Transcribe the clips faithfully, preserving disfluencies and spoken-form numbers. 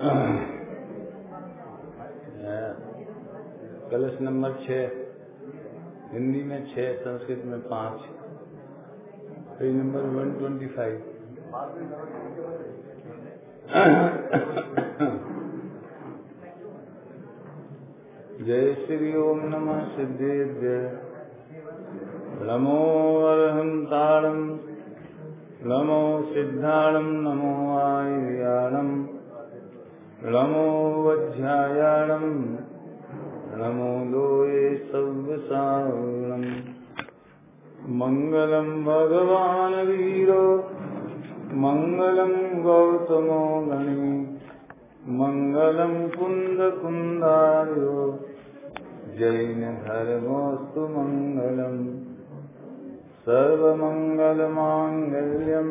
कलश नंबर छः, हिंदी में छः, संस्कृत में पाँच, page number one twenty five. जय श्री ओम नमः सिद्धेभ्य नमो अरहंताणं नमो सिद्धाणं नमो आयर्याणं नमो वज्रायाणं नमो लोये सव्यसारणं। मंगलम भगवान वीरो मंगलम गौतमो गणी मंगलम कुंद कुंदार्यो जैन धर्मोस्तु मंगलम। सर्वमंगलमांगल्यं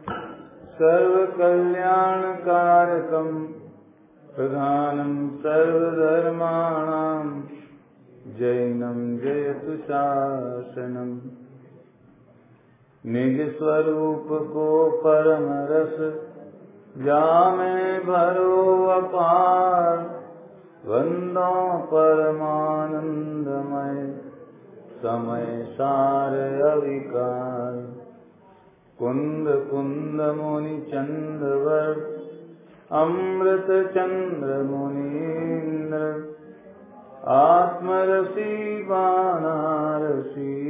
सर्वकल्याणकारकं प्रधानं सर्वधर्माणां जैनं जयतु शासनम्। निज स्वरूप को परम रस जामे भरो अपार वंदो परमानंदमय समय सार अविकार। कुंद कुंद मुनि चंद्रवर अमृत चंद्र मुनीन्द्र आत्मरसी बानारसी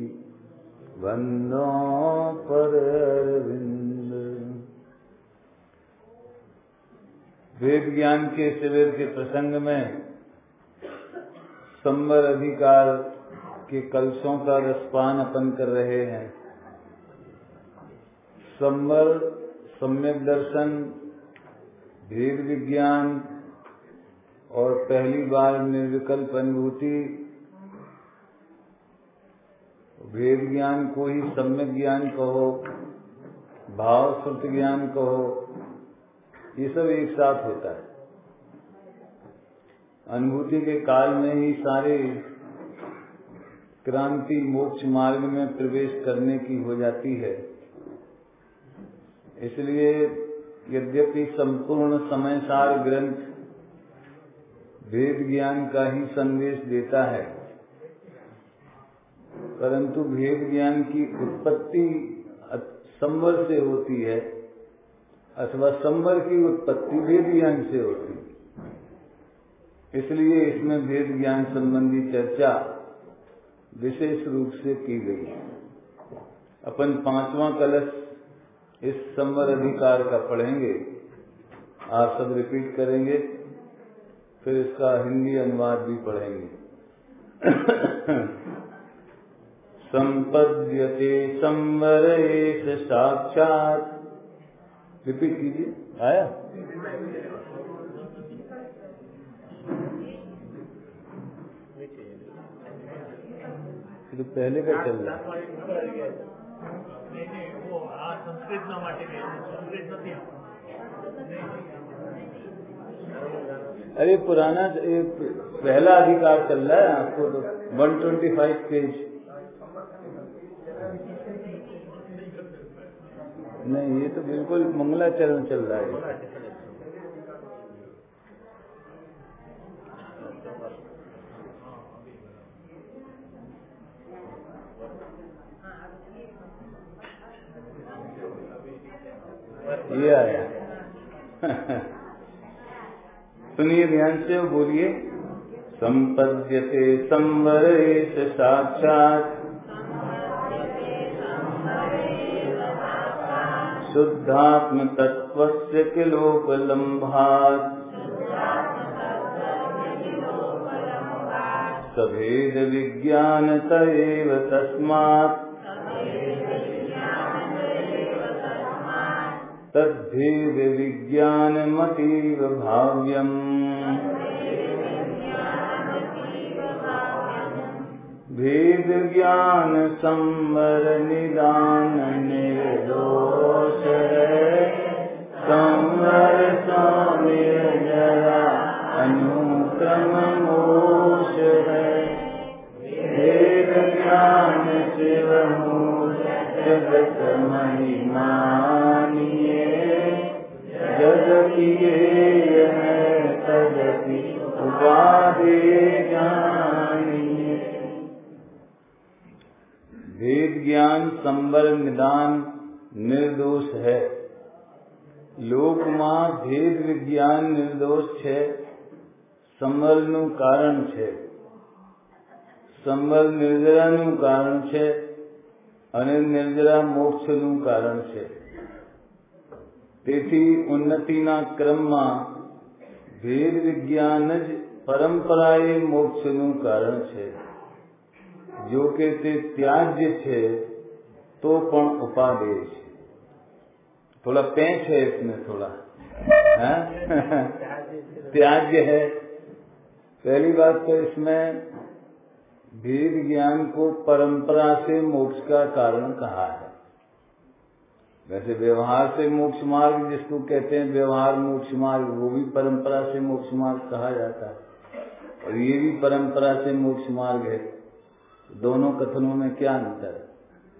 वंदो पदारविंद। वेद ज्ञान के शिविर के प्रसंग में संवर अधिकार के कलशों का रसपान अपन कर रहे हैं। संवर सम्यक दर्शन, भेद विज्ञान और पहली बार निर्विकल्प अनुभूति, भेद ज्ञान को ही सम्यक ज्ञान कहो, भाव श्रुति ज्ञान कहो, ये सब एक साथ होता है। अनुभूति के काल में ही सारे क्रांति मोक्ष मार्ग में प्रवेश करने की हो जाती है। इसलिए यद्यपि संपूर्ण समय सार ग्रंथ भेद ज्ञान का ही संदेश देता है, परंतु भेद ज्ञान की उत्पत्ति संवर से होती है अथवा संवर की उत्पत्ति वेद ज्ञान से होती है। इसलिए इसमें भेद ज्ञान संबंधी चर्चा विशेष रूप से की गई है। अपन पांचवा कलश इस संवर अधिकार का पढ़ेंगे, आप सब रिपीट करेंगे, फिर इसका हिंदी अनुवाद भी पढ़ेंगे। संपद्यते संवरेश साक्षात, रिपीट कीजिए। आया? तो पहले का चल रहा है। अरे पुराना एक पहला अधिकार चल रहा है, आपको तो वन ट्वेंटी फाइव पेज। नहीं, ये तो बिल्कुल मंगलाचरण चल रहा है। ये आया। सुनिए ध्यान से, बोलिए। संपद्यते संवरेश साक्षात शुद्धात्म तत्वस्य किलोपलम्भात् सभेद विज्ञानत एव तस्मात् तद्भेद विज्ञानमतीव भाव्यम्। भेद ज्ञान संवर निदान निर्दोष है, संवर सौम्य जरा अनुक्रम मोक्ष है। भेद ज्ञान शिव जगत महिमानिये जग किए उपाधि जानिए। भेद ज्ञान संवर निदान निर्दोष है। લોકમાં ભેદ વિજ્ઞાન નિર્દોષ છે, સંવરનું કારણ છે, સંવર નિર્જરાનું કારણ છે અને નિર્જરા મોક્ષનું કારણ છે. તેથી ઉન્નતિના ક્રમમાં ભેદ વિજ્ઞાન જ પરંપરાએ મોક્ષનું કારણ છે. જો કે તે ત્યાજ્ય છે તો પણ ઉપાદેય છે. थोड़ा पेंच है इसमें, थोड़ा त्याज्य है. पहली बात तो इसमें भेद ज्ञान को परंपरा से मोक्ष का कारण कहा है. वैसे व्यवहार से मोक्ष मार्ग जिसको कहते हैं व्यवहार मोक्ष मार्ग, वो भी परंपरा से मोक्ष मार्ग कहा जाता है और ये भी परंपरा से मोक्ष मार्ग है. दोनों कथनों में क्या अंतर है?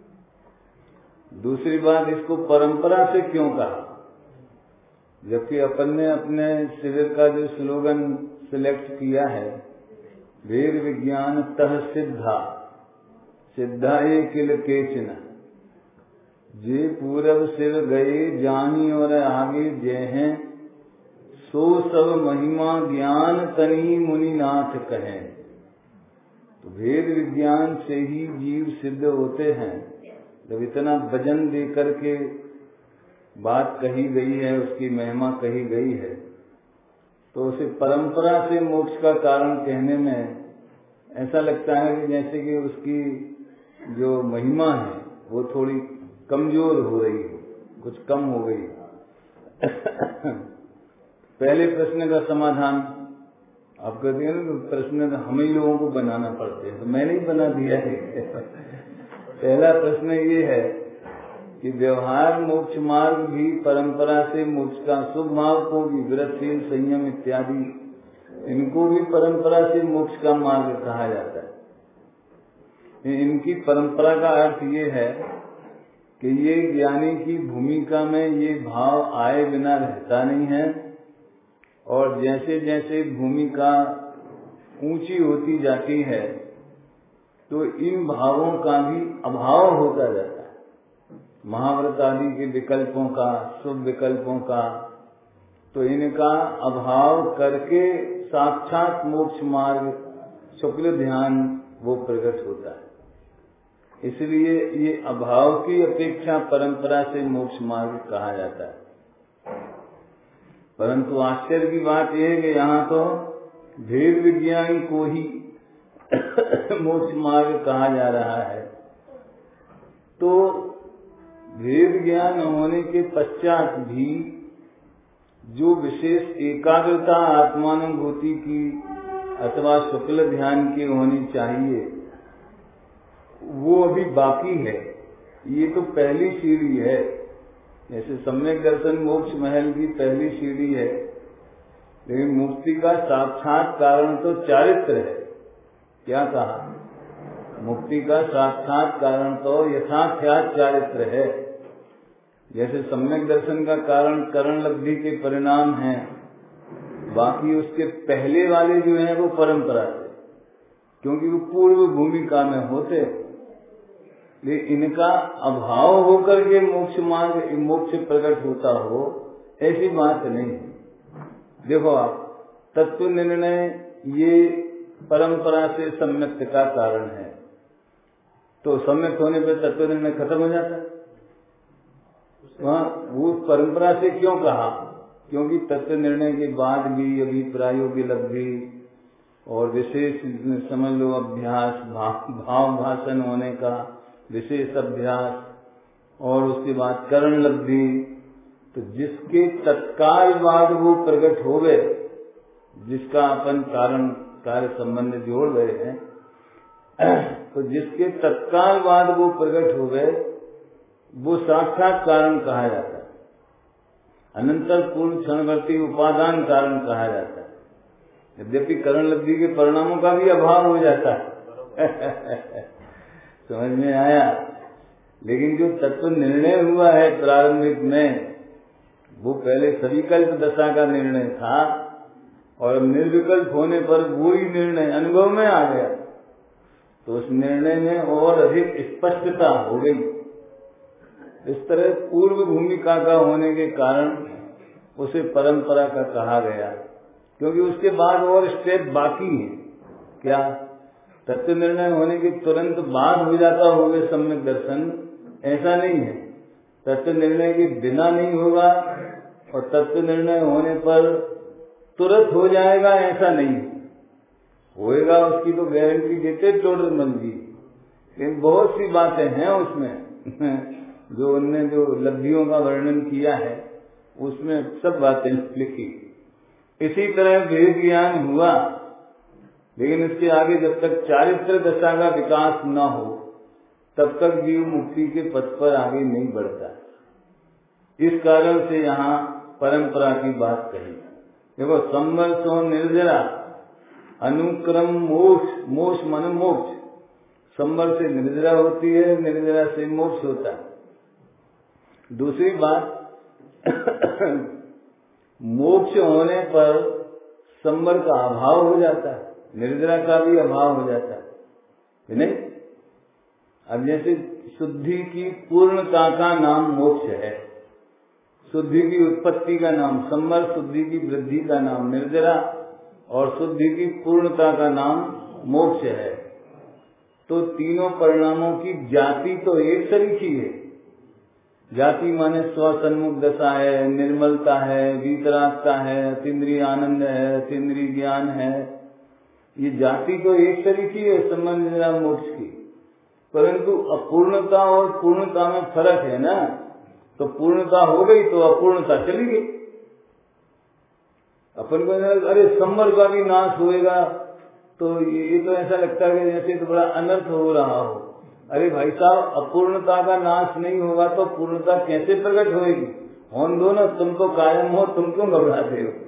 दूसरी बात, इसको परंपरा से क्यों कहा, जबकि अपन ने अपने शिविर का जो स्लोगन सिलेक्ट किया है, वेद विज्ञान तह सिद्धा सिद्धाए किल केचन, जे पूरब शिव गए जानी और आगे जय हैं, सो सब महिमा ज्ञान तनी मुनिनाथ कहें. तो वेद विज्ञान से ही जीव सिद्ध होते हैं. जब इतना वजन दे करके बात कही गई है, उसकी महिमा कही गई है, तो उसे परंपरा से मोक्ष का कारण कहने में ऐसा लगता है कि जैसे कि उसकी जो महिमा है वो थोड़ी कमजोर हो रही है, कुछ कम हो गई. पहले प्रश्न का समाधान आप कहते हैं ना, तो प्रश्न हम ही लोगों को बनाना पड़ते हैं, तो मैंने ही बना दिया है. पहला प्रश्न ये है कि व्यवहार मोक्ष मार्ग भी परंपरा से मोक्ष का, शुभ मार्ग को भी, व्रतशील संयम इत्यादि, इनको भी परंपरा से मोक्ष का मार्ग कहा जाता है. इनकी परंपरा का अर्थ ये है कि ये ज्ञानी की भूमिका में ये भाव आए बिना रहता नहीं है, और जैसे जैसे भूमिका ऊंची होती जाती है तो इन भावों का भी अभाव होता जाता है. महाव्रत आदि के विकल्पों का, शुभ विकल्पों का, तो इनका अभाव करके साक्षात मोक्ष मार्ग शुक्ल ध्यान वो प्रकट होता है. इसलिए ये अभाव की अपेक्षा परंपरा से मोक्ष मार्ग कहा जाता है. परंतु आश्चर्य की बात यह है कि यहाँ तो भेद विज्ञान को ही मोक्ष मार्ग कहा जा रहा है. तो भेद ज्ञान होने के पश्चात भी जो विशेष एकाग्रता आत्मानुभूति की अथवा शुक्ल ध्यान की होनी चाहिए, वो अभी बाकी है. ये तो पहली सीढ़ी है. जैसे सम्यक दर्शन मोक्ष महल की पहली सीढ़ी है, लेकिन मुक्ति का साक्षात कारण तो चारित्र है. क्या कहा? मुक्ति का साक्षात कारण तो यथाख्यात चारित्र है. जैसे सम्यक दर्शन का कारण करण लब्धि के परिणाम हैं, बाकी उसके पहले वाले जो हैं वो परंपरा से, क्योंकि वो पूर्व भूमिका में होते. लेकिन इनका अभाव होकर के मोक्ष मार्ग मोक्ष प्रकट होता हो, ऐसी बात नहीं. देखो आप, तत्व निर्णय ये परंपरा से सम्यक का कारण है, तो सम्यक होने पर तत्व निर्णय खत्म हो जाता है. वहाँ वो परंपरा से क्यों कहा? क्योंकि तत्व निर्णय के बाद भी अभिप्रायों की लब्धि और विशेष समझ लो अभ्यास, भाव भाषण होने का विशेष अभ्यास, और उसके बाद करण लब्धि, तो जिसके तत्काल बाद वो प्रकट हो गए, जिसका अपन कारण कार्य संबंध जोड़ रहे हैं, तो जिसके तत्काल बाद वो प्रकट हो गए वो साक्षात कारण कहा जाता है. अनंतर पूर्ण क्षणवर्ती उपादान कारण कहा जाता है. यद्यपि करण लब्धि के परिणामों का भी अभाव हो जाता है. समझ में आया? लेकिन जो तत्व निर्णय हुआ है प्रारंभिक में, वो पहले सविकल्प दशा का निर्णय था, और अब निर्विकल्प होने पर वही निर्णय अनुभव में आ गया तो उस निर्णय में और अधिक स्पष्टता हो गई। इस तरह पूर्व भूमिका का होने के कारण उसे परंपरा का कहा गया, क्योंकि उसके बाद और स्टेप बाकी है। क्या तत्व निर्णय होने के तुरंत बाद हो जाता होगा सम्यक दर्शन? ऐसा नहीं है। तत्व निर्णय के बिना नहीं होगा और तत्व निर्णय होने पर तुरंत हो जाएगा, ऐसा नहीं होएगा। उसकी तो गारंटी देते टोडरमल जी। लेकिन बहुत सी बातें हैं उसमें जो उनने जो लब्धियों का वर्णन किया है उसमें सब बातें लिखी। इसी तरह वेद ज्ञान हुआ, लेकिन इसके आगे जब तक चारित्र दशा का विकास न हो तब तक जीव मुक्ति के पथ पर आगे नहीं बढ़ता। इस कारण से यहाँ परंपरा की बात कही। देखो, संवर्षो निर्जरा अनुक्रम मोक्ष, मोक्ष मन मोक्ष। संवर से निर्जरा होती है, निर्जरा से मोक्ष होता है। दूसरी बात, मोक्ष होने पर संवर का अभाव हो जाता है, निर्जरा का भी अभाव हो जाता है, नहीं? अब जैसे शुद्धि की पूर्णता का नाम मोक्ष है, शुद्धि की उत्पत्ति का नाम संवर, शुद्धि की वृद्धि का नाम निर्जरा और शुद्धि की पूर्णता का नाम मोक्ष है। तो तीनों परिणामों की जाति तो एक तरीकी है। जाति माने स्वसन्मुख दशा है, निर्मलता है, वीतरागता है, अतीन्द्रिय आनंद है, अतीन्द्रिय ज्ञान है। ये जाति तो एक तरीकी है संबंध मोक्ष की, परंतु अपूर्णता और पूर्णता में फर्क है ना। तो पूर्णता हो गई तो अपूर्णता चली गई। अपन को अरे संवर का भी नाश होएगा तो ये तो ऐसा लगता है कि जैसे तो बड़ा अनर्थ हो रहा हो। अरे भाई साहब, अपूर्णता का नाश नहीं होगा तो पूर्णता कैसे प्रकट होएगी? होन दो ना, तुम तो कायम हो, तुम क्यों घबराते हो?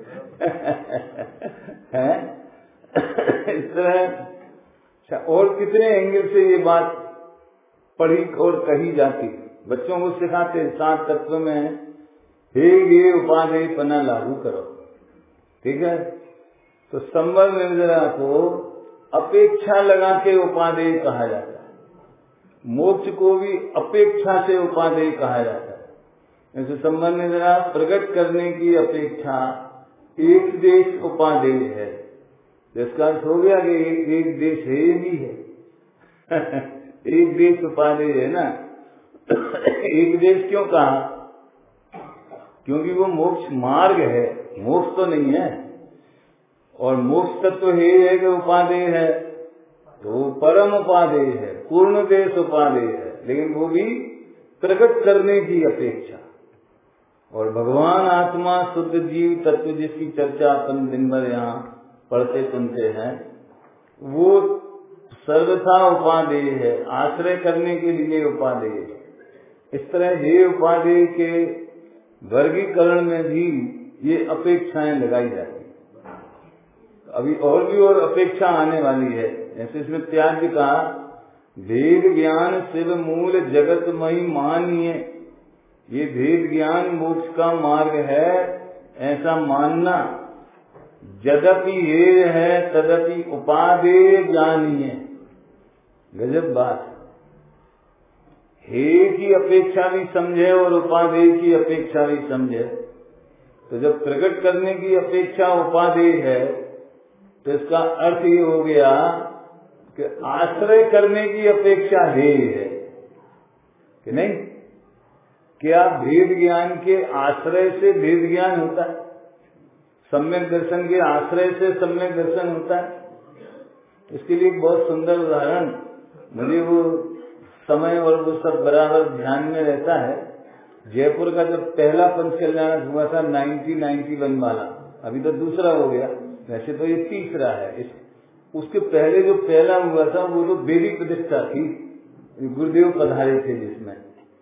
हैं? इस तरह और कितने एंगल से ये बात पढ़ी और कही जाती। बच्चों को सिखाते सात तत्व में हे ये उपादेय पना लागू करो, ठीक है? तो संवर निर्जरा को अपेक्षा लगा के उपादेय कहा जाता है, मोक्ष को भी अपेक्षा से उपादेय कहा जाता है। जैसे संवर निर्जरा प्रकट करने की अपेक्षा एक देश उपादेय है, जिसका अर्थ हो गया कि एक, एक देश है भी है एक देश उपादेय है ना। एक देश क्यों कहा? क्योंकि वो मोक्ष मार्ग है, मोक्ष तो नहीं है। और मोक्ष तत्व है, है कि उपादेय है, तो परम उपादेय है, पूर्ण देश उपादेय है, लेकिन वो भी प्रकट करने की अपेक्षा। और भगवान आत्मा शुद्ध जीव तत्व जिसकी चर्चा अपन दिन भर यहाँ पढ़ते सुनते हैं, वो सर्वथा उपादेय है, आश्रय करने के लिए उपादेय है। इस तरह हे उपादेय के वर्गीकरण में भी ये अपेक्षाएं लगाई जाती। अभी और भी और अपेक्षा आने वाली है। जैसे इसमें त्याज्य कहा, भेद ज्ञान शिव मूल जगतमयी मानिए। ये भेद ज्ञान मोक्ष का मार्ग है ऐसा मानना। यद्यपि ये है तदपि उपादेय ज्ञानीय। गजब बात। हे की अपेक्षा भी समझे और उपादेय की अपेक्षा भी समझे। तो जब प्रकट करने की अपेक्षा उपादेय है तो इसका अर्थ ये हो गया कि आश्रय करने की अपेक्षा हे है कि नहीं? क्या भेद ज्ञान के आश्रय से भेद ज्ञान होता है? सम्यक दर्शन के आश्रय से सम्यक दर्शन होता है। इसके लिए एक बहुत सुंदर उदाहरण, मुझे वो समय और वो सब बराबर ध्यान में रहता है। जयपुर का जब पहला पंच कल्याण हुआ था नाइनटीन नाइंटी वन वाला, अभी तो दूसरा हो गया, वैसे तो ये तीसरा है। इस उसके पहले जो पहला हुआ था वो तो बेदी प्रतिष्ठा थी, गुरुदेव पधारे थे जिसमें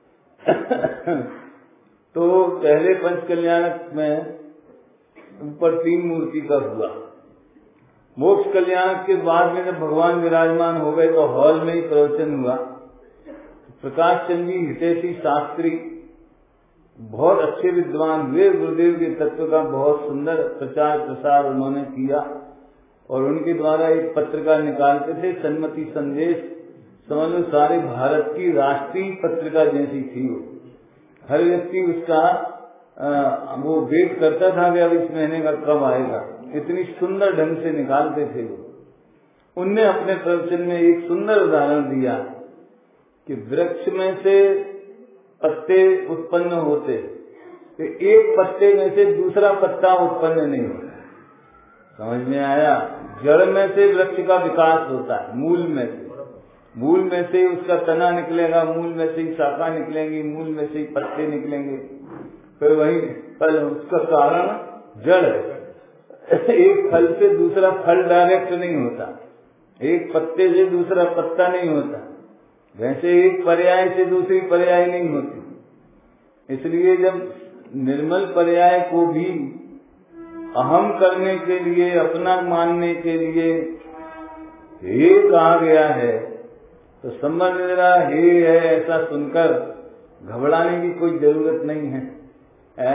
तो पहले पंच कल्याण में ऊपर तीन मूर्ति का हुआ। मोक्ष कल्याण के बाद में जब भगवान विराजमान हो गए तो हॉल में ही प्रवचन हुआ। प्रकाश चंद जी हितेशी शास्त्री बहुत अच्छे विद्वान हुए, गुरुदेव के तत्व का बहुत सुंदर प्रचार प्रसार उन्होंने किया और उनके द्वारा एक पत्रिका निकालते थे, सन्मति संदेश। समझ लो सारे भारत की राष्ट्रीय पत्रिका जैसी थी वो। हर व्यक्ति उसका आ, वो वेट करता था कि अब इस महीने का कब आएगा। इतनी सुंदर ढंग से निकालते थे वो। उनने अपने प्रवचन में एक सुंदर उदाहरण दिया कि वृक्ष में से पत्ते उत्पन्न होते, तो एक पत्ते में से दूसरा पत्ता उत्पन्न नहीं होता। समझ में आया? जड़ में से वृक्ष का विकास होता है, मूल में से। मूल में से उसका तना निकलेगा, मूल में से ही शाखा निकलेंगी, मूल में से ही पत्ते निकलेंगे, फिर वही फल। उसका कारण जड़ है। एक फल से दूसरा फल डायरेक्ट नहीं होता, एक पत्ते से दूसरा पत्ता नहीं होता, वैसे एक पर्याय से दूसरी पर्याय नहीं होती। इसलिए जब निर्मल पर्याय को भी अहम करने के लिए, अपना मानने के लिए हे कहा गया है, तो समझ लेना हे है ऐसा सुनकर घबराने की कोई जरूरत नहीं है, है?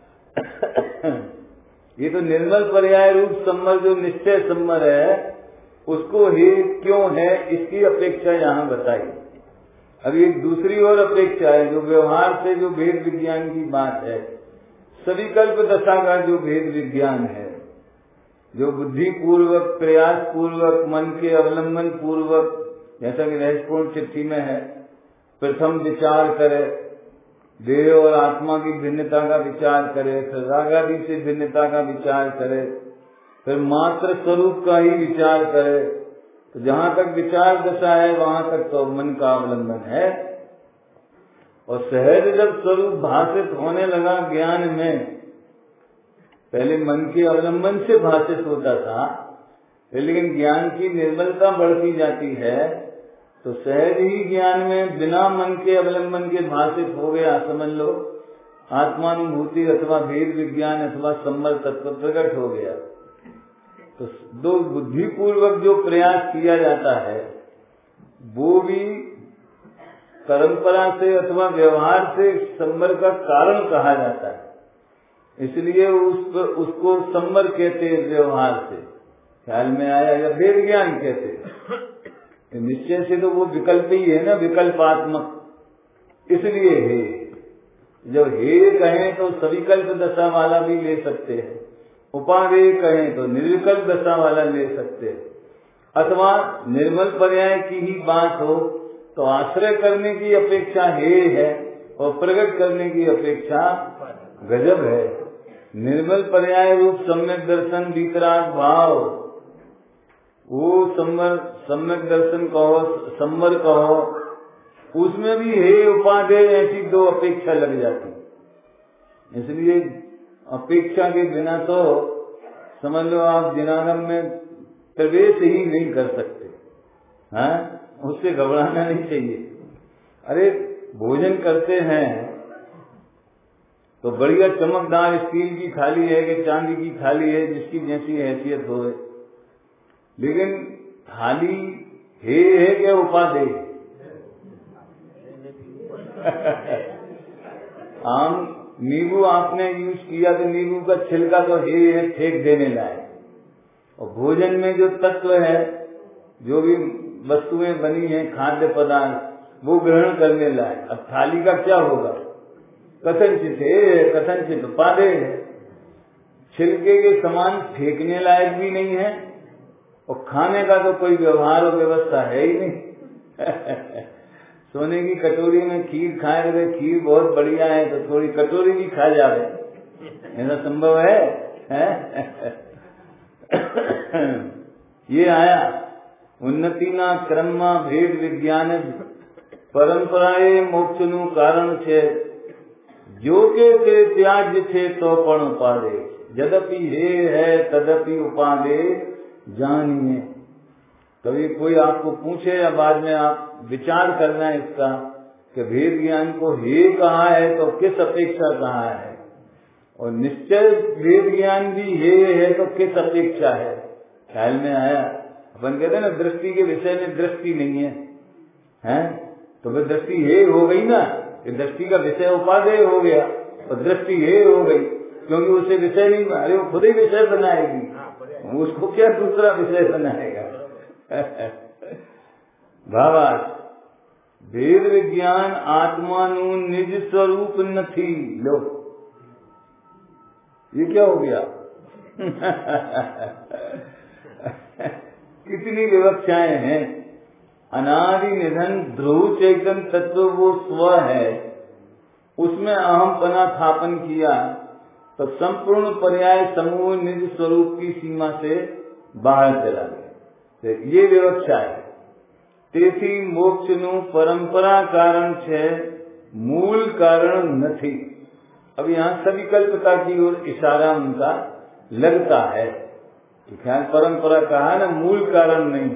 ये तो निर्मल पर्याय रूप सम्मर जो निश्चय सम्मर है, उसको हे क्यों है इसकी अपेक्षा यहाँ बताई। अब एक दूसरी और अपेक्षा है जो व्यवहार से जो भेद विज्ञान की बात है, सविकल्प दशा का जो भेद विज्ञान है, जो बुद्धि पूर्वक, प्रयास पूर्वक, मन के अवलंबन पूर्वक, जैसा कि रहस्यपूर्ण चिट्ठी में है, प्रथम विचार करे, देह और आत्मा की भिन्नता का विचार करे, फिर रागादि से भिन्नता का विचार करे, फिर मात्र स्वरूप का ही विचार करे। तो जहाँ तक विचार दशा है वहां तक तो मन का अवलंबन है। और सहज जब स्वरूप भाषित होने लगा ज्ञान में, पहले मन के अवलंबन से भाषित होता था, लेकिन ज्ञान की निर्मलता बढ़ती जाती है तो सहज ही ज्ञान में बिना मन के अवलंबन के भाषित हो गया। समझ लो आत्मानुभूति अथवा भेद विज्ञान अथवा सम्मर तत्व प्रकट हो गया। तो दो बुद्धि पूर्वक जो प्रयास किया जाता है वो भी परंपरा से अथवा व्यवहार से सम्मर का कारण कहा जाता है, इसलिए उस उसको सम्मर कहते हैं। व्यवहार से ख्याल में आया, या भेद ज्ञान कहते हैं। निश्चय से तो वो विकल्प ही है ना, विकल्पात्मक। इसलिए हे, जब हे कहें तो सविकल्प दशा वाला भी ले सकते हैं, उपादेय कहें तो निर्विकल्प दशा वाला ले सकते हैं, अथवा निर्मल पर्याय की ही बात हो तो आश्रय करने की अपेक्षा हे है और प्रकट करने की अपेक्षा गजब है। निर्मल पर्याय रूप सम्यक दर्शन, वितराग भाव, वो सम्मर सम्यक दर्शन कहो, सम्मर कहो, उसमें भी हे उपादेय ऐसी दो अपेक्षा लग जाती। इसलिए अपेक्षा के बिना तो समझ लो आप जिनागम में प्रवेश ही नहीं कर सकते। हाँ, उससे घबराना नहीं चाहिए। अरे भोजन करते हैं तो बढ़िया चमकदार स्टील की थाली है कि चांदी की थाली है, जिसकी जैसी हैसियत हो, लेकिन थाली हे है क्या उपादेय? आम नींबू आपने यूज किया तो नींबू का छिलका तो हे है, फेंक देने लायक। और भोजन में जो तत्व है, जो भी वस्तुएं बनी हैं, खाद्य पदार्थ, वो ग्रहण करने लायक। अब थाली का क्या होगा? कथनचित है, कथनचित उपादेय है। छिलके के समान फेंकने लायक भी नहीं है और खाने का तो कोई व्यवहार और व्यवस्था है ही नहीं। सोने की कटोरी में खीर खाए तो खीर बहुत बढ़िया है तो थोड़ी कटोरी भी खा जावे, ऐसा संभव है, है? ये आया उन्नति ना क्रम भेद विज्ञान परंपराए मोक्ष नु कारण छे, जो के ते त्याज्य छे तो पण उपादेय, यद्यपि हे है तदपि उपादेय जानिए। कभी कोई आपको पूछे या बाद में आप विचार करना है इसका कि भेद ज्ञान को हे कहा है तो किस अपेक्षा कहा है, और निश्चय भेद ज्ञान भी हे है तो किस अपेक्षा है। ख्याल में आया? अपन कहते हैं ना दृष्टि के विषय में दृष्टि नहीं है, हैं? तो वह दृष्टि हे हो गई ना, कि दृष्टि का विषय उपादेय हो गया। और दृष्टि हे हो गई, क्योंकि उसे विषय नहीं, अरे वो खुद ही विषय बनाएगी, उसको क्या दूसरा विषय बनाएगा। भावार्थ, वेद विज्ञान आत्मानु निज स्वरूप नथी। लो ये क्या हो गया? कितनी विवक्षाएं हैं। अनादि निधन ध्रुव चैतन्य तत्व वो स्व है, उसमें अहम पना स्थापन किया तो संपूर्ण पर्याय समूह निज स्वरूप की सीमा से बाहर चला गया। ये विवक्षा है। तेथी मोक्ष नु परंपरा कारण छे, मूल कारण नथी। अब यहाँ सविकल्पता की ओर इशारा उनका लगता है। ख्याल परंपरा कहा ना, मूल कारण नहीं।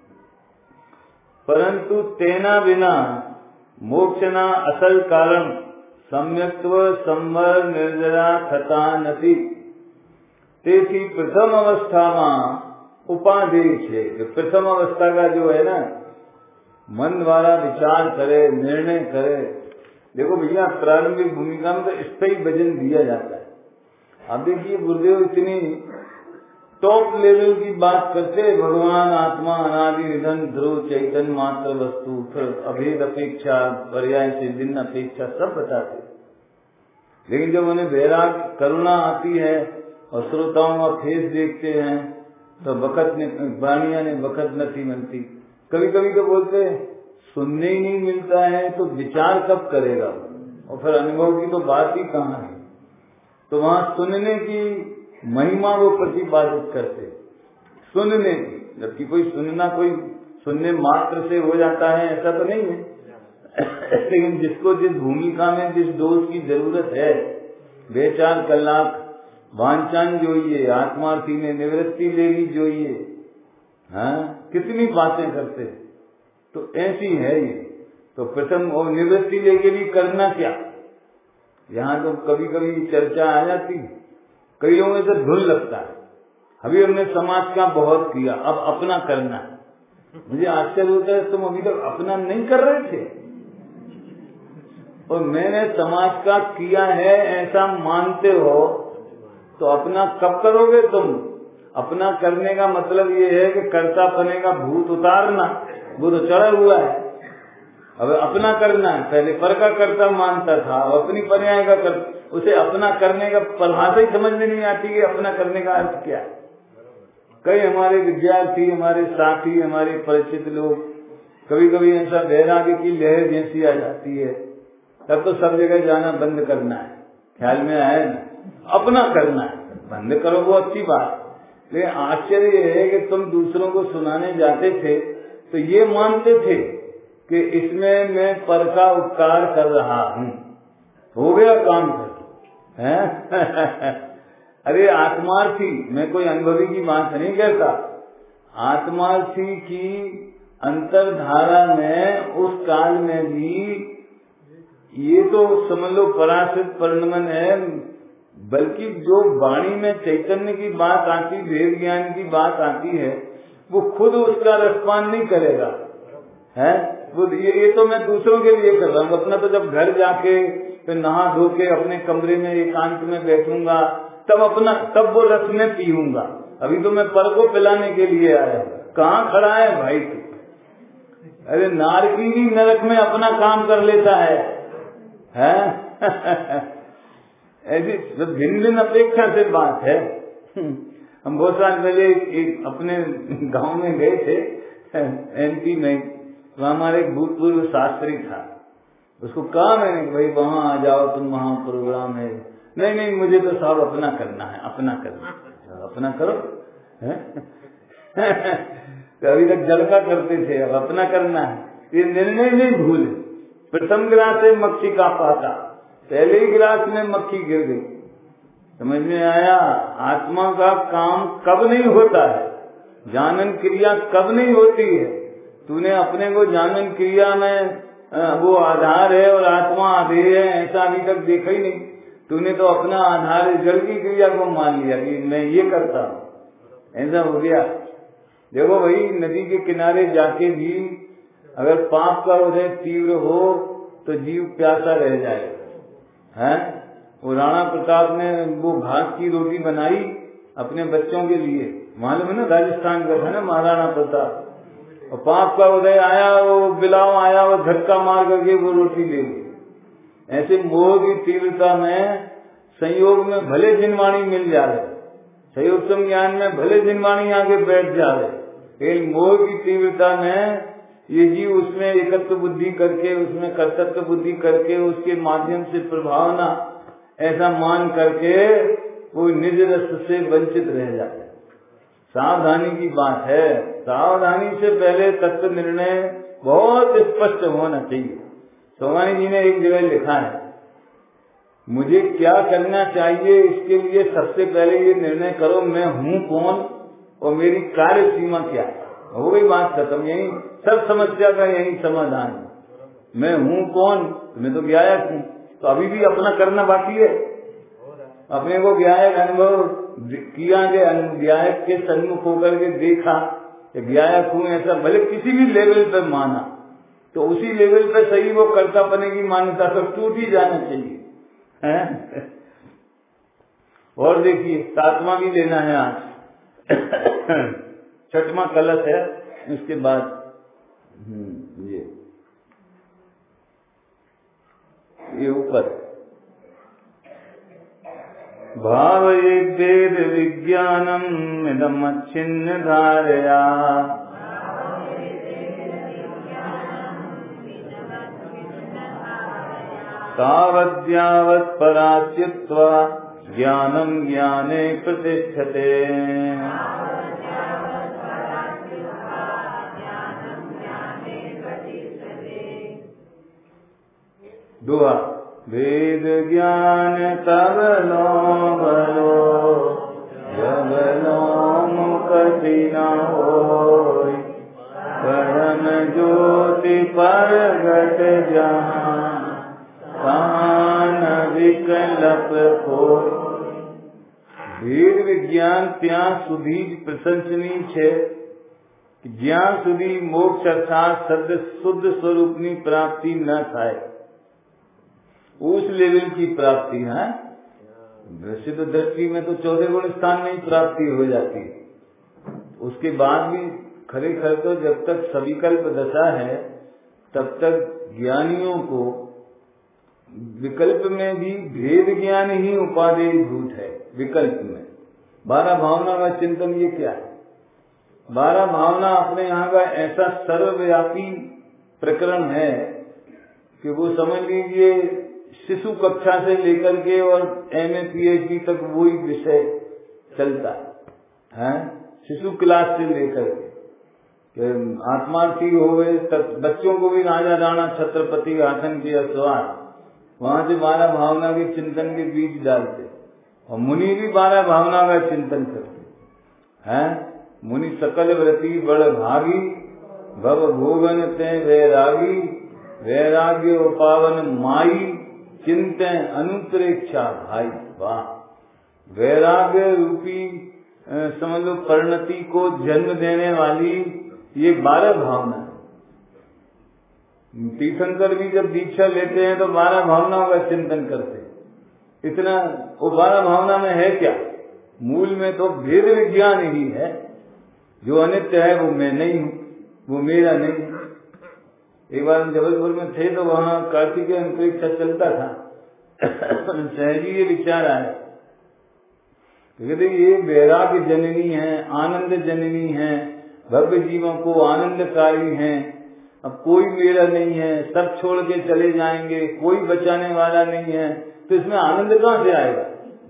परंतु तेना बिना मोक्षना असल कारण सम्यक्त्व संवर निर्जरा थता नथी। तेथी प्रथम अवस्था में उपादेय है। प्रथम अवस्था का जो है ना, मन द्वारा विचार करे, निर्णय करे। देखो भैया, प्रारंभिक भूमिका में तो स्थायी भजन दिया जाता है। अब देखिए गुरुदेव इतनी टॉप लेवल की बात करते, भगवान आत्मा अनादि निधन ध्रुव चैतन्य मात्र वस्तु, फिर अभेद अपेक्षा पर्याय से भिन्न अपेक्षा सब बताते। लेकिन जब उन्हें वैराग करुणा आती है और श्रोताओं का फेस देखते हैं तो वक़्त ने वाणिया ने वक़्त नहीं मिलती। कभी कभी तो बोलते सुनने ही नहीं मिलता है तो विचार कब करेगा, और फिर अनुभव की तो बात ही कहाँ है। तो वहाँ सुनने की महिमा वो प्रतिपादित करते, सुनने की। जबकि कोई सुनना कोई सुनने मात्र से हो जाता है ऐसा तो नहीं है। लेकिन जिसको जिस भूमिका में जिस डोज की जरूरत है, वे चार कलाक वांछन जोइए, आत्मार्थी में निवृत्ति लेगी जोइए। हाँ, कितनी बातें करते, तो ऐसी है ये। तो प्रथम और निवृत्ति लेके भी करना क्या, यहाँ तो कभी कभी चर्चा आ जाती, कई लोगों से धुल लगता है। अभी हमने समाज का बहुत किया, अब अपना करना है। मुझे आश्चर्य होता है, तुम अभी तक अपना नहीं कर रहे थे, और मैंने समाज का किया है ऐसा मानते हो, तो अपना कब करोगे तुम? अपना करने का मतलब ये है कि कर्ता बने का भूत उतारना, वो तो चढ़ा हुआ है। अब अपना करना है, पहले पर का कर्ता मानता था, अब अपनी पर्याय का कर, उसे अपना करने का परिभाषा ही समझ में नहीं आती कि अपना करने का अर्थ क्या है। कई हमारे विद्यार्थी, हमारे साथी, हमारे परिचित लोग, कभी कभी ऐसा वैराग्य की लहर जैसी आ जाती है, तब तो सब जगह जाना बंद करना है। ख्याल में आया ना, अपना करना है, बंद करो वो अच्छी बात। लेकिन आश्चर्य ये है कि तुम दूसरों को सुनाने जाते थे तो ये मानते थे कि इसमें मैं पर का उपकार कर रहा हूँ, हो गया काम कर है। अरे आत्मार्थी, मैं कोई अनुभवी की बात नहीं कहता, आत्मार्थी की अंतरधारा में उस काल में भी ये तो समझ लो पराश्रित परिणमन है, बल्कि जो वाणी में चैतन्य की बात आती, वेद ज्ञान की बात आती है, वो खुद उसका रसपान नहीं करेगा है। वो ये, ये तो मैं दूसरों के लिए कर रहा हूँ, अपना तो जब घर जाके फिर नहा धो के अपने कमरे में एकांत में बैठूंगा तब अपना तब वो रस में पीऊंगा। अभी तो मैं पर को पिलाने के लिए आया, कहाँ खड़ा है भाई तू? अरे नारकी भी नरक में अपना काम कर लेता है, है? ऐसी भिन्न भिन्न अपेक्षा से बात है। हम बहुत साल पहले एक अपने गांव में गए थे एमपी में, तो हमारे एक भूतपूर्व शास्त्री था, उसको कहा मैंने भाई वहाँ आ जाओ तुम, वहाँ प्रोग्राम है। नहीं नहीं मुझे तो सब अपना करना है, अपना करना, अपना करो है? तो अभी तक जलका करते थे, अब अपना करना है। ये निर्णय नहीं भूले। प्रथम गिलास से मक्खी का पाता, पहले ही गिलास में मक्खी गिर गई। समझ में आया? आत्मा का काम कब नहीं होता है, जानन क्रिया कब नहीं होती है। तूने अपने को जानन क्रिया में वो आधार है और आत्मा आधेय है ऐसा अभी तक देखा ही नहीं। तूने तो अपना आधार जल की क्रिया को मान लिया कि मैं ये करता हूँ, ऐसा हो गया। देखो भाई, नदी के किनारे जाके भी अगर पाप का उदय तीव्र हो तो जीव प्यासा रह जाएगा, है? वो राणा प्रताप ने वो घास की रोटी बनाई अपने बच्चों के लिए, मालूम है ना, राजस्थान का था ना महाराणा प्रताप, और पाप का उदय आया, वो बिलाव आया, वो झटका मार करके वो रोटी ले ली। ऐसे मोह की तीव्रता में संयोग में भले जिनवाणी मिल जा रहे, संयोग संज्ञान में भले जिनवाणी आगे बैठ जा रहे, लेकिन मोह की तीव्रता में ये जीव उसमें एकत्व बुद्धि करके, उसमें कर्तव्य बुद्धि करके, उसके माध्यम से प्रभावना ऐसा मान करके वो निज रस से वंचित रह जाते। सावधानी की बात है, सावधानी से पहले तत्व निर्णय बहुत स्पष्ट होना चाहिए। सोमानी जी ने एक जगह लिखा है, मुझे क्या करना चाहिए इसके लिए सबसे पहले ये निर्णय करो मैं हूँ कौन और मेरी कार्य सीमा क्या है। हो गई बात खत्म, यही सब समस्या का यही समाधान है। मैं हूँ कौन, मैं तो ज्ञायक हूँ, तो अभी भी अपना करना बाकी है। अपने को ज्ञायक अनुभव किया के ज्ञायक के सन्मुख होकर के देखा कि ज्ञायक हूँ ऐसा, भले किसी भी लेवल पे माना, तो उसी लेवल पे सही वो कर्ता पने की मान्यता सब टूट ही जाना चाहिए है? और देखिए सातवां भी लेना है आज छठवां कलश है, इसके बाद ये ये ऊपर भाव एक वेद विज्ञानम इदम अच्छिन्न धारया तावद्यावत् पराच्युत्वा ज्ञानम ज्ञाने प्रतिष्ठते। दुआ वेद ज्ञान तब लो बलो जब लोम कठिन होय परम ज्योति परगट जहाँ कान विकल्प होय। वेद विज्ञान त्या सुधी प्रशंसनीय છે કે જ્યાં સુધી મોક્ષ અર્થાત સદ શુદ્ધ સ્વરૂપની પ્રાપ્તિ ન થાય, उस लेवल की प्राप्ति है। वैसे तो दृष्टि में तो चौदह गुण स्थान में ही प्राप्ति हो जाती है, उसके बाद भी खरे खर तो जब तक सविकल्प दशा है तब तक ज्ञानियों को विकल्प में भी भेद ज्ञान ही उपादेय भूत है। विकल्प में बारह भावना का चिंतन ये क्या है? बारह भावना अपने यहाँ का ऐसा सर्वव्यापी प्रकरण है कि वो समझ लीजिए शिशु कक्षा से लेकर के और M A P H D तक वही विषय चलता है, शिशु क्लास से लेकर के आत्मार्थी हो गए तक बच्चों को भी राजा राणा छत्रपति आसन के अस्वार वहां से बारह भावना के चिंतन के बीज डालते, और मुनि भी बारह भावना का चिंतन करते हैं। मुनि सकल व्रती बड़ भागी भव भोगन ते वैरागी वैराग्य पावन माई चिंते अनुप्रेक्षा भाई। वाह, वैराग्य रूपी समझ लो परिणति को जन्म देने वाली ये बारह भावना है। तीर्थंकर भी जब दीक्षा लेते हैं तो बारह भावनाओं का चिंतन करते हैं। इतना वो बारह भावना में है क्या? मूल में तो भेद विज्ञान ही है। जो अनित्य है वो मैं नहीं हूँ, वो मेरा नहीं है। एक बार हम जबलपुर में थे तो वहाँ कार्तिकेय अंतरिक्ष चलता था, सहजी ये विचार आया, कहते ये वैराग्य जननी है, आनंद जननी है, भव्य जीवों को आनंदकारी है। अब कोई मेरा नहीं है, सब छोड़ के चले जाएंगे, कोई बचाने वाला नहीं है, तो इसमें आनंद कहाँ से आएगा?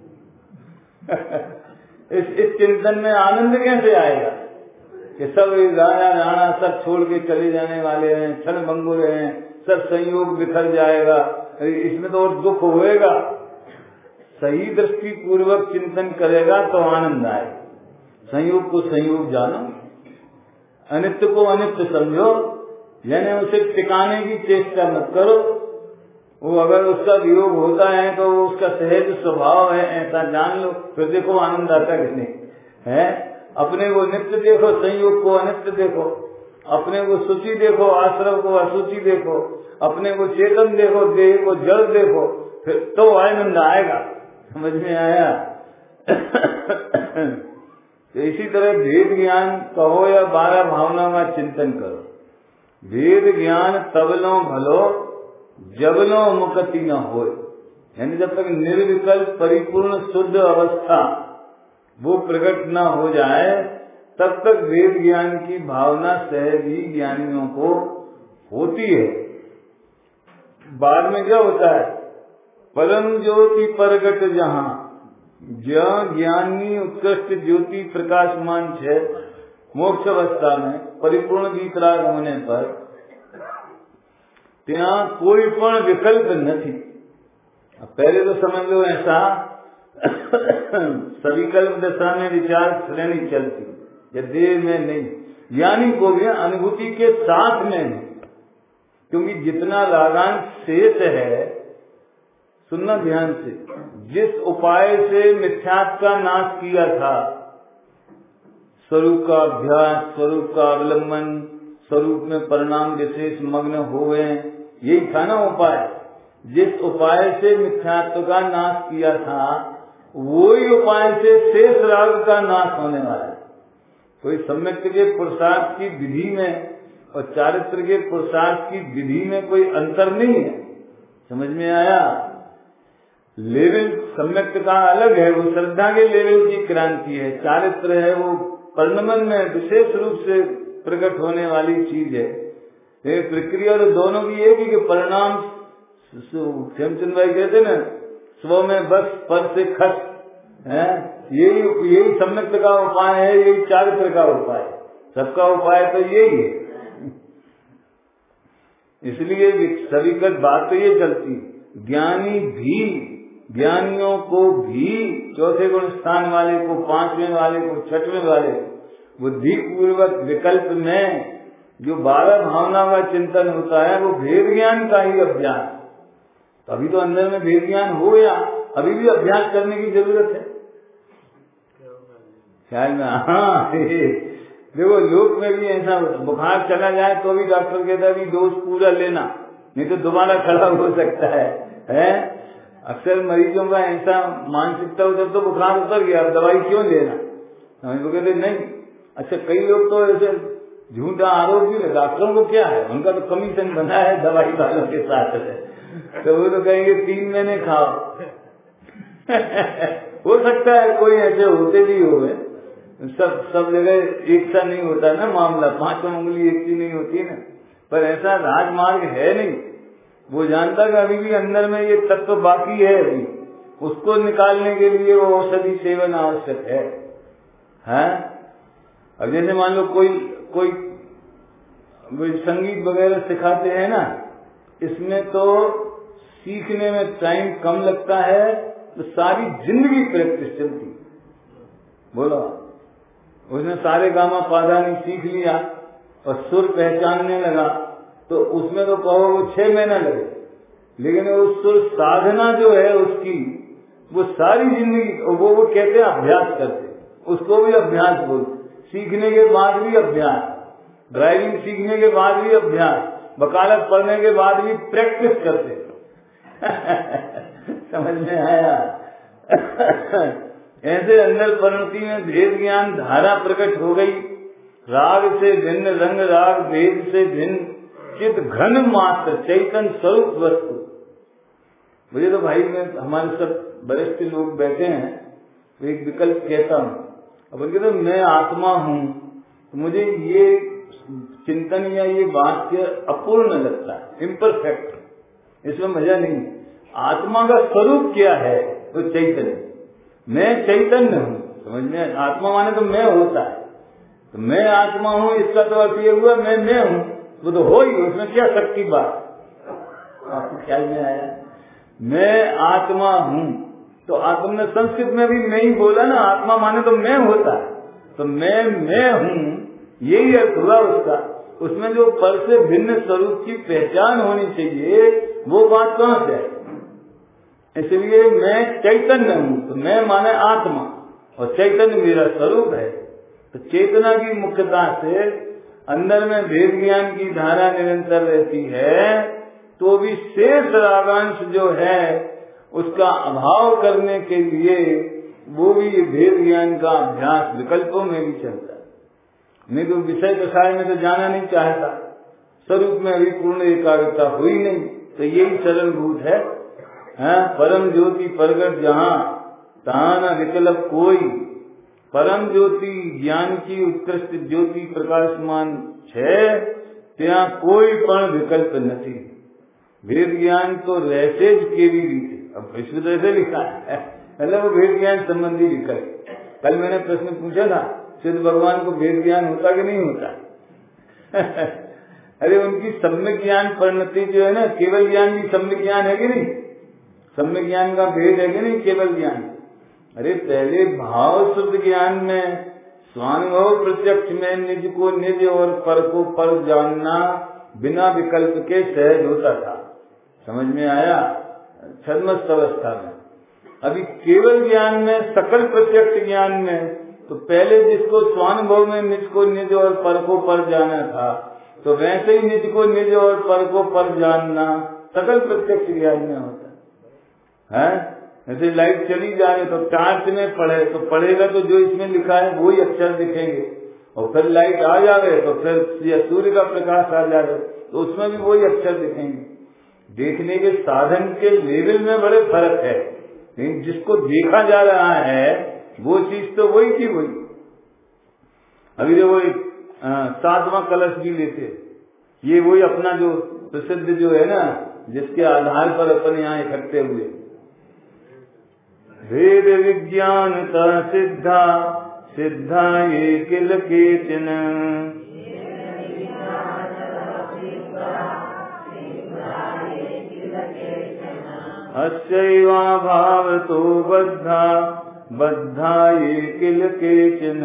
इस इस चिंतन में आनंद कैसे आएगा कि सब राजा राणा सब छोड़ के चले जाने वाले हैं, क्षण भंगुर हैं, सब संयोग बिखर जाएगा, इसमें तो और दुख होएगा। सही दृष्टि पूर्वक चिंतन करेगा तो आनंद आए। संयोग को संयोग जानो, अनित्य को अनित्य समझो, यानी उसे टिकाने की चेष्टा मत करो। वो अगर उसका वियोग होता है तो उसका सहज स्वभाव है ऐसा जान लो, फिर देखो आनंद आता कि नहीं है। अपने को नित्य देखो, संयोग को अनित्य देखो, अपने को सूची देखो, आश्रम को असूची देखो, अपने को चेतन देखो, देह को जड़ देखो, फिर तो आनंद आएगा। समझ में आया? तो इसी तरह भेद ज्ञान कहो या बारह भावना का चिंतन करो। भेद ज्ञान तबलो भलो जबलो मुक्ति न हो, यानी जब तक निर्विकल्प परिपूर्ण शुद्ध अवस्था वो प्रकट न हो जाए तब तक वेद ज्ञान की भावना सहज ही ज्ञानियों को होती है। बाद में क्या होता है? परम ज्योति प्रगट जहां, जहाँ ज्ञानी उत्कृष्ट ज्योति प्रकाशमान है मोक्ष अवस्था में परिपूर्ण वीतराग होने पर ત્યાં कोई पण विकल्प नहीं। पहले तो समझ लो ऐसा सविकल्प दशा में विचार श्रेणी चलती या देह में नहीं, ज्ञानी को भी अनुभूति के साथ में नहीं, क्योंकि जितना रागांश शेष है, सुनना ध्यान से, जिस उपाय से मिथ्यात्व का नाश किया था, स्वरूप का अभ्यास, स्वरूप का अवलंबन, स्वरूप में परिणाम विशेष मग्न हो गए, यही था ना उपाय। जिस उपाय से मिथ्यात्व का नाश किया था वही उपाय से शेष राग का नाश होने वाला है। कोई सम्यक के पुरुषार्थ की विधि में और चारित्र के पुरुषार्थ की विधि में कोई अंतर नहीं है। समझ में आया? लेवल सम्यक का अलग है, वो श्रद्धा के लेवल की क्रांति है। चारित्र है वो परिणमन में विशेष रूप से प्रकट होने वाली चीज है। ये प्रक्रिया और दोनों की एक ही कि परिणाम, श्यामचंद्र भाई कहते ना, स्व में बस पर से खस है, यही यही सम्यक का उपाय है, यही चारित्र का उपाय, सबका उपाय तो यही है। इसलिए सविकल्प बात तो ये चलती, ज्ञानी भी, ज्ञानियों को भी, चौथे गुण स्थान वाले को, पांचवें वाले को, छठवें वाले को, बुद्धि पूर्वक विकल्प में जो बारह भावना का चिंतन होता है वो भेद ज्ञान का ही अभ्यास। अभी तो अंदर में भेद ज्ञान हो गया, अभी भी अभ्यास करने की जरूरत है। ख्याल में? हाँ, देखो लोक में भी ऐसा बुखार चला जाए तो भी डॉक्टर कहता है कि डोज पूरा लेना, नहीं तो दोबारा खड़ा हो सकता है, है? अक्सर मरीजों का ऐसा मानसिकता हो, जब तो बुखार उतर गया अब दवाई क्यों लेना? हम तो कहते नहीं। अच्छा, कई लोग तो ऐसे झूठा आरोप भी, डॉक्टरों को क्या है, उनका तो कमीशन बना है दवाई वालों के साथ है, तो वो तो कहेंगे तीन महीने खाओ। हो सकता है कोई ऐसे होते भी हो, सब सब जगह एक सा नहीं होता ना मामला, पांचों उंगली एक सी नहीं होती ना, पर ऐसा राजमार्ग है नहीं। वो जानता कि अभी भी अंदर में ये तत्व बाकी है, अभी उसको निकालने के लिए वो औषधि सेवन आवश्यक है, है? अब जैसे मान लो कोई कोई कोई संगीत वगैरह सिखाते हैं ना, इसमें तो सीखने में टाइम कम लगता है, तो सारी जिंदगी प्रैक्टिस चलती। बोलो, उसने सारे गामा पाधानी सीख लिया और सुर पहचानने लगा, तो उसमें तो कहो वो छह महीना लगे, लेकिन उस सुर साधना जो है उसकी, वो सारी जिंदगी, वो वो कहते हैं अभ्यास करते, उसको भी अभ्यास बोलते। सीखने के बाद भी अभ्यास, ड्राइविंग सीखने के बाद भी अभ्यास, वकालत पढ़ने के बाद भी प्रैक्टिस करते। समझ में आया? ऐसे अंदर परिणति में भेद ज्ञान धारा प्रकट हो गई। राग से भिन्न रंग राग, भेद से भिन्न चित घन मात्र चैतन्य स्वरूप वस्तु। मुझे तो भाई में हमारे सब वरिष्ठ लोग बैठे हैं, तो एक विकल्प कहता हूँ, अब उनके तो मैं आत्मा हूँ, तो मुझे ये चिंतन या ये वाक्य अपूर्ण लगता है, इम्परफेक्ट, इसमें मजा नहीं। आत्मा का स्वरूप क्या है? तो चैतन्य, मैं चैतन्य हूँ। समझ में? आत्मा माने तो मैं होता है, तो मैं आत्मा हूँ, इसका तो अर्थ ये हुआ मैं मैं हूँ, वो तो हो ही, उसमें क्या शक्ति बात? आपको ख्याल में आया? मैं आत्मा हूँ, तो आत्मा संस्कृत में भी मैं ही बोला ना, आत्मा माने तो मैं होता है, तो मैं मैं हूँ, यही अर्थ हुआ उसका। उसमें जो पर से भिन्न स्वरूप की पहचान होनी चाहिए, वो बात कहाँ से है? इसलिए मैं चैतन्य हूँ, तो मैं माने आत्मा, और चैतन्य मेरा स्वरूप है। तो चेतना की मुख्यता से अंदर में भेद ज्ञान की धारा निरंतर रहती है, तो भी शेष रागांश जो है उसका अभाव करने के लिए वो भी ये भेद ज्ञान का अभ्यास विकल्पों में भी चलता है। नहीं तो विषय विषय में तो जाना नहीं चाहता, स्वरूप में अभी पूर्ण एकाग्रता हुई नहीं, तो यही सरल भूत है, है? परम ज्योति प्रगट जहाँ तहाँ न विकल्प कोई, परम ज्योति ज्ञान की उत्कृष्ट ज्योति प्रकाशमान छे, ત્યાં કોઈ પણ विकल्प नहीं। भेद ज्ञान तो रहते ज केवी रीते, अब विश्व ऐसे लिखा है, मतलब वो भेद ज्ञान संबंधी विकल्प। कल मैंने प्रश्न पूछा था, सिद्ध भगवान को भेद ज्ञान होता कि नहीं होता? अरे उनकी सम्यक ज्ञान परिणति जो है ना, केवल ज्ञान भी सम्यक ज्ञान है कि नहीं? सम्यक ज्ञान का भेद है कि नहीं केवल ज्ञान? अरे पहले भाव शुद्ध ज्ञान में स्वानुभव प्रत्यक्ष में निज को निज और पर को पर जानना बिना विकल्प के सहज होता था, समझ में आया? छद्मस्त अवस्था में। अभी केवल ज्ञान में, सकल प्रत्यक्ष ज्ञान में, तो पहले जिसको स्वानुभव में निज को निज और पर को पर जाना था, तो वैसे ही निज को निज और पर को पर जानना सकल प्रत्यक्ष ज्ञान में होता है। जैसे लाइट चली जा रही तो टार्च में पढ़े तो पढ़ेगा तो जो इसमें लिखा है वही अक्षर दिखेंगे, और फिर लाइट आ जावे तो फिर सूर्य का प्रकाश आ जावे तो उसमें भी वही अक्षर दिखेंगे। देखने के साधन के लेवल में बड़े फर्क है, लेकिन जिसको देखा जा रहा है वो चीज तो वही की वही। अभी जो वही सातवां कलश भी लेते, ये वही अपना जो प्रसिद्ध जो है ना, जिसके आधार पर अपन यहाँ इकट्ठे हुए। भेद विज्ञान का सिद्धा सिद्धा ये किल केचन, अस्यैवा भाव तो बद्धा बद्धा ये किल केचन।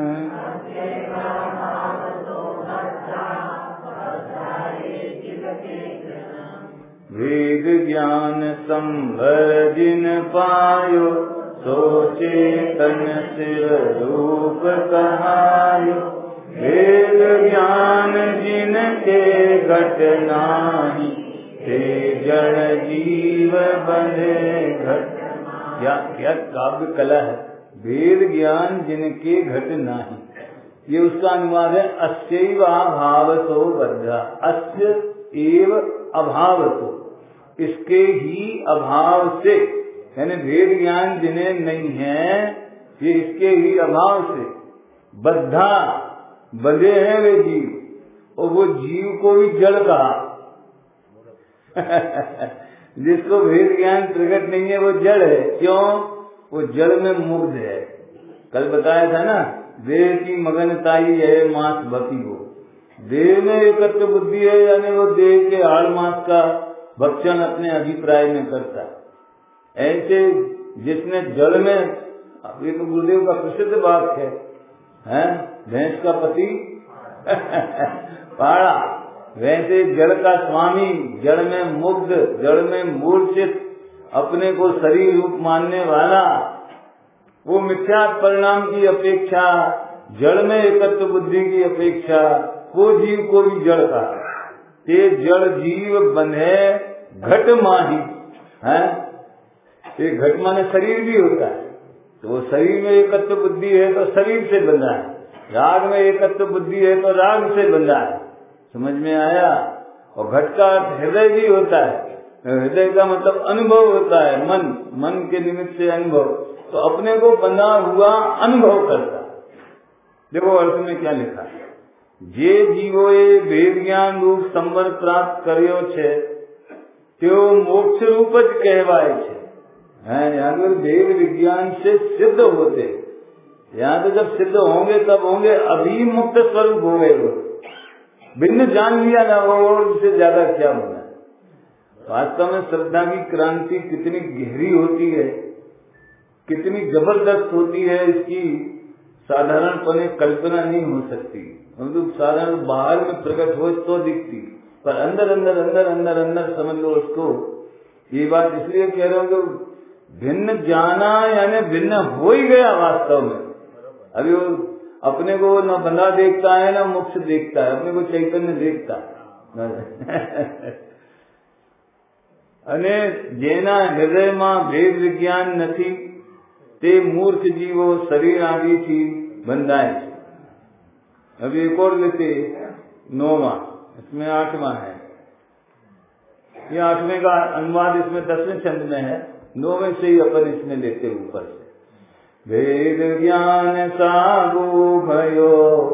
वेद ज्ञान संभर जिन पायो, सोचे तन सिर रूप कहायो। वेद ज्ञान जिनके घट नाही, ते जड़ जीव बने घट। क्या क्या काव्य कला है, वेद ज्ञान जिनके घट नाही, ये उसका अनुवाद है। अस्यैव अभावतो बद्धा, अस्य एव अभावतो, इसके ही अभाव से, यानी भेद ज्ञान जिन्हें नहीं है ये इसके ही अभाव से बद्धा बंधे हैं वे जीव, और वो जीव को भी जड़ कहा। जिसको भेद ज्ञान प्रकट नहीं है वो जड़ है। क्यों? वो जड़ में मुग्ध है। कल बताया था ना, देह की मगनताई है मांस भक्ति हो। देह में एकत्र बुद्धि है, यानी वो देह के हाड़ मांस का भक्षण अपने अभिप्राय में करता है। ऐसे जिसने जड़ में, ये तो गुरुदेव का प्रसिद्ध बात है, हैं भैंस का पति पाड़ा, वैसे जड़ का स्वामी, जड़ में मुग्ध, जड़ में मूर्छित, अपने को शरीर रूप मानने वाला, वो मिथ्या परिणाम की अपेक्षा, जड़ में एकत्र बुद्धि की अपेक्षा, वो जीव को भी जड़ का ते जड़ जीव बने घट माही है। ये घट माने शरीर भी होता है, तो वो शरीर में एकत्र बुद्धि है तो शरीर से बंधा है, राग में एकत्र बुद्धि है तो राग से बंधा है। समझ में आया? और घट का हृदय भी होता है, हृदय का मतलब अनुभव होता है, मन, मन के निमित्त से अनुभव, तो अपने को बंधा हुआ अनुभव करता है। देखो अर्थ में क्या लिखा है, जे जीवोए वेद ज्ञान रूप संवर प्राप्त કર્યો છે તેઓ मोक्ष रूप ज कहवाय છે। यहाँ पर वेद विज्ञान से सिद्ध होते, यहाँ तो जब सिद्ध होंगे तब होंगे, अभी मुक्त स्वरूप हो गए वो, भिन्न जान लिया ना वो, और इससे ज्यादा क्या होना। वास्तव में श्रद्धा की क्रांति कितनी गहरी होती है, कितनी जबरदस्त होती है, इसकी साधारणपने कल्पना नहीं हो सकती। मतलब साधारण बाहर में प्रकट हो तो दिखती, पर अंदर अंदर अंदर अंदर अंदर समझ लो उसको। ये बात इसलिए कह रहा हूँ कि भिन्न जाना यानी भिन्न हो ही गया वास्तव में। अभी वो अपने को न बंधा देखता है न मोक्ष देखता है, अपने को चैतन्य देखता है। અને જેના હૃદયમાં ભેદ વિજ્ઞાન નથી તે મૂર્ખ जीवो शरीर आदि थी बंधाए। अब एक और लेते नौवां, इसमें आठवां है। ये आठवें का अनुवाद इसमें दसवें छंद में है, नौवें से ही अपन इसमें लेते ऊपर से। वेद ज्ञान सागु भयो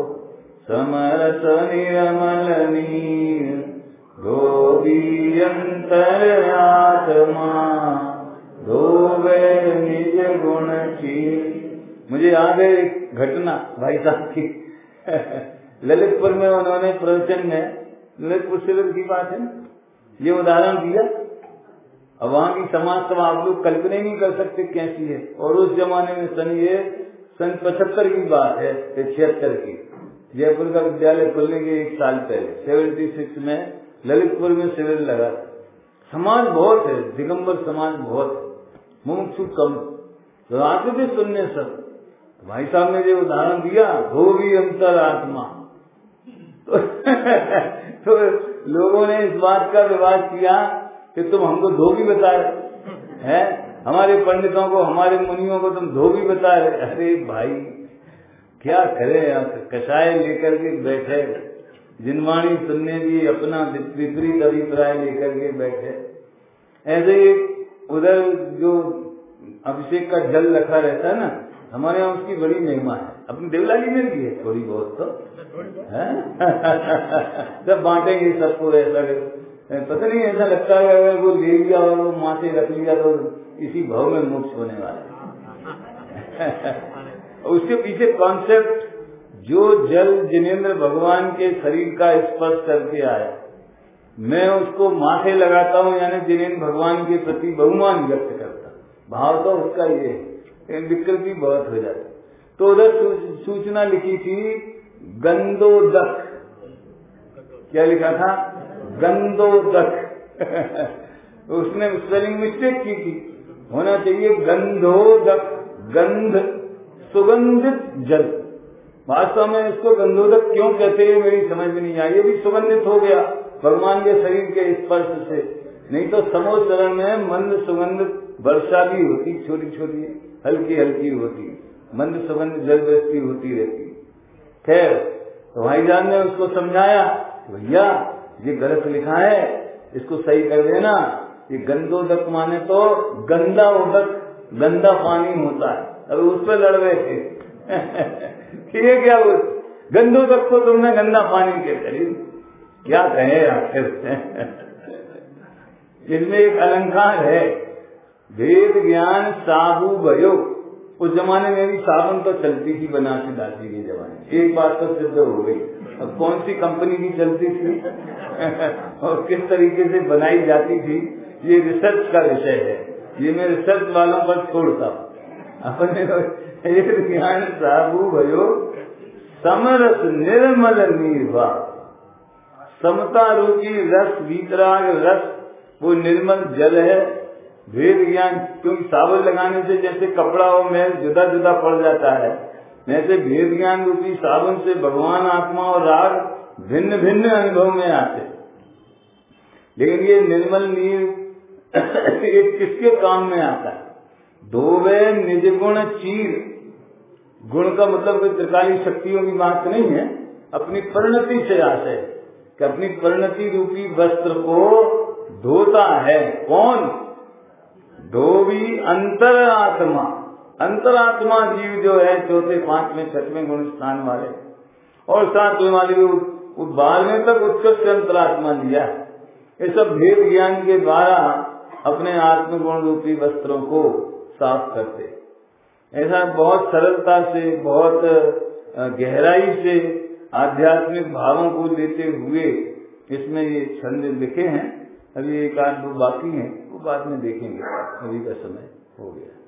समरस निर्मल नीर धोबी अंतर आत्मा धोवे निज गुण चीर। मुझे याद है एक घटना भाई साहब की ललितपुर में उन्होंने प्रवचन में, ललितपुर शिविर की बात है, ये उदाहरण दिया। अब वहाँ की समाज सब आप लोग कल्पना ही नहीं कर सकते कैसी है। और उस जमाने में सन ये सन पचहत्तर की बात है, छिहत्तर की, जयपुर का विद्यालय खुलने के एक साल पहले सेवेंटी सिक्स में ललितपुर में शिविर लगा। समाज बहुत है, दिगंबर समाज बहुत है, मुमुक्षु कम, तो आते थे सुनने सब। भाई साहब ने जो उदाहरण दिया धोबी अंतर आत्मा तो, तो लोगों ने इस बात का विवाद किया कि तुम हमको धोबी बता रहे हैं, हमारे पंडितों को हमारे मुनियों को तुम धोबी बता रहे। अरे भाई क्या करें, कषाय लेकर के बैठे, जिनवाणी सुनने की अपना विपरीत अभिप्राय लेकर के बैठे। ऐसे ही उधर जो अभिषेक का जल रखा रहता है ना, हमारे यहाँ उसकी बड़ी महिमा है। अपनी देवलाली में भी है थोड़ी बहुत तो है सब बांटेंगे सबको। ऐसा पता नहीं, ऐसा लगता है अगर वो ले लिया और वो माँ से रख लिया तो इसी भाव में मोक्ष होने वाला उसके पीछे कॉन्सेप्ट, जो जल जिनेंद्र भगवान के शरीर का स्पर्श करके आया, मैं उसको माथे लगाता हूँ, यानी जिनेंद्र भगवान के प्रति बहुमान व्यक्त करता। भाव तो उसका ये है, विकृति बहुत हो जाती। तो उधर सूचना लिखी थी गंदोदक, क्या लिखा था? गंदोदक उसने स्पेलिंग मिस्टेक की थी, होना चाहिए गंधोदक, गंध सुगंधित जल। वास्तव में इसको गंधोदक क्यों कहते हैं मेरी समझ में नहीं आई। ये भी सुगंधित हो गया भगवान के शरीर के स्पर्श से, नहीं तो समोचरण में मंद सुगंध वर्षा भी होती, छोटी छोटी हल्की हल्की होती, मंद सुगंध जल वृष्टि होती रहती। खैर, तो भाईजान ने उसको समझाया, भैया ये गलत लिखा है, इसको सही कर देना। ये गंदोदक माने तो गंदा उदक, गंदा पानी होता है। अब उस पर लड़ रहे थे ये क्या बोल, गंदोदक को तुमने गंदा पानी के करीब क्या कहे आखिर इसमें एक अलंकार है, वेद ज्ञान साबु भयो। उस जमाने में भी साबुन तो चलती थी बनारसी दासी के जमाने, एक बात तो सिद्ध हो गई। अब कौन सी कंपनी की चलती थी और किस तरीके से बनाई जाती थी, ये रिसर्च का विषय है, ये मैं रिसर्च वालों पर छोड़ता हूँ। अपने वेद ज्ञान साबु भयो समरस निर्मल निर्वा, समता रूपी रस, वीतराग रस, वो निर्मल जल है। वेद ज्ञान, क्योंकि साबुन लगाने से जैसे कपड़ा और मैल जुदा जुदा पड़ जाता है, वैसे वेद ज्ञान रूपी साबुन से भगवान, आत्मा और राग भिन्न भिन्न अनुभव में आते। लेकिन ये निर्मल नीर एक किसके काम में आता है? धोवे निज गुण चीर। गुण का मतलब कोई त्रिकाली शक्तियों की बात नहीं है, अपनी परिणति से आशय कि अपनी परिणति रूपी वस्त्र को धोता है। कौन? धोबी अंतरात्मा। अंतरात्मा जीव जो है चौथे पांचवें छठवें गुण स्थान वाले और सातवें वाले भी बारहवें तक उत्कृष्ट अंतरात्मा लिया। ये सब भेद ज्ञान के द्वारा अपने आत्मगुण रूपी वस्त्रों को साफ करते। ऐसा बहुत सरलता से, बहुत गहराई से आध्यात्मिक भावों को लेते हुए इसमें ये छंद लिखे हैं। अभी एक आध दो बाकी हैं, वो बाद में देखेंगे, अभी का समय हो गया।